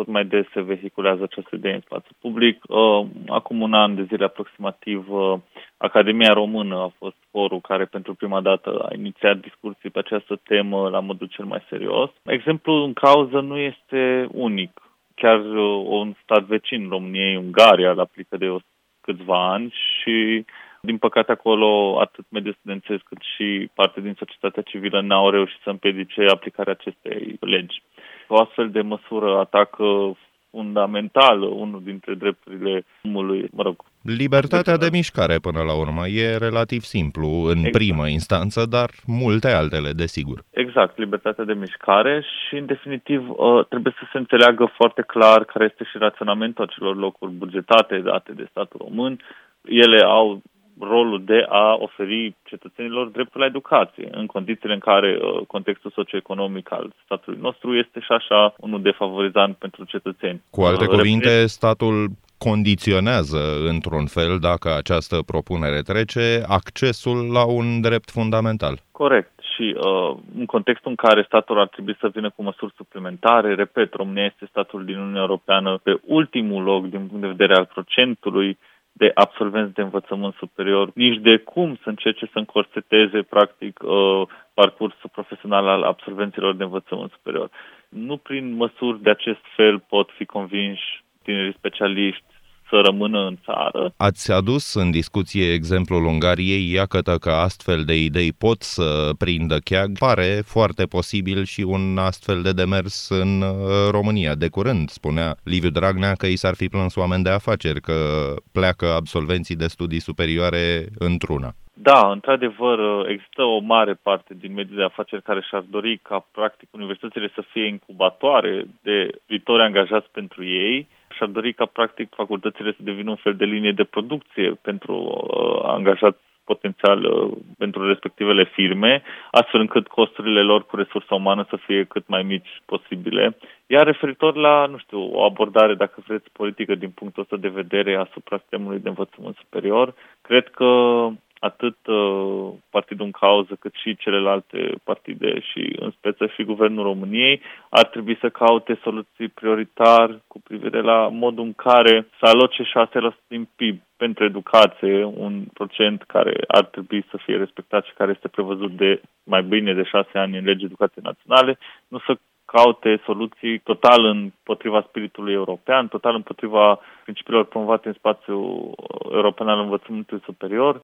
tot mai des se vehiculează această idee în spațiu public. Acum un an de zile aproximativ, Academia Română a fost forul care pentru prima dată a inițiat discuții pe această temă la modul cel mai serios. Exemplul în cauză nu este unic. Chiar un stat vecin României, Ungaria, îl aplică de câțiva ani și, din păcate, acolo atât mediul studențesc cât și parte din societatea civilă n-au reușit să împiedice aplicarea acestei legi. O astfel de măsură atacă fundamental unul dintre drepturile omului, libertatea de mișcare, până la urmă. E relativ simplu în primă instanță, dar multe altele, desigur. Exact, libertatea de mișcare și, în definitiv, trebuie să se înțeleagă foarte clar care este și raționamentul acelor locuri bugetate date de statul român. Ele au rolul de a oferi cetățenilor dreptul la educație, în condițiile în care contextul socioeconomic al statului nostru este și așa unul defavorizant pentru cetățeni. Cu alte cuvinte, statul condiționează, într-un fel, dacă această propunere trece, accesul la un drept fundamental. Corect. Și în contextul în care statul ar trebui să vină cu măsuri suplimentare, repet, România este statul din Uniunea Europeană pe ultimul loc din punct de vedere al procentului de absolvenți de învățământ superior, nici de cum să încerce să încorseteze, practic, parcursul profesional al absolvenților de învățământ superior. Nu prin măsuri de acest fel pot fi convinși tinerii specialiști să rămână în țară. Ați adus în discuție exemplul Ungariei, iată că astfel de idei pot să prindă cheag. Pare foarte posibil și un astfel de demers în România. De curând spunea Liviu Dragnea că i s-ar fi plâns oameni de afaceri, că pleacă absolvenții de studii superioare într-una. Da, într-adevăr, există o mare parte din mediul de afaceri care și-ar dori ca, practic, universitățile să fie incubatoare de viitori angajați pentru ei. Și-ar dori ca, practic, facultățile să devină un fel de linie de producție pentru angajați potențial pentru respectivele firme, astfel încât costurile lor cu resursa umană să fie cât mai mici posibile. Iar referitor la, o abordare, dacă vreți, politică din punctul ăsta de vedere asupra sistemului de învățământ superior, cred că atât partidul în cauză, cât și celelalte partide și în speță și Guvernul României ar trebui să caute soluții prioritar cu privire la modul în care să aloce 6% din PIB pentru educație, un procent care ar trebui să fie respectat și care este prevăzut de mai bine de 6 ani în legea educației naționale, nu să caute soluții total împotriva spiritului european, total împotriva principiilor promovate în spațiul european al învățământului superior.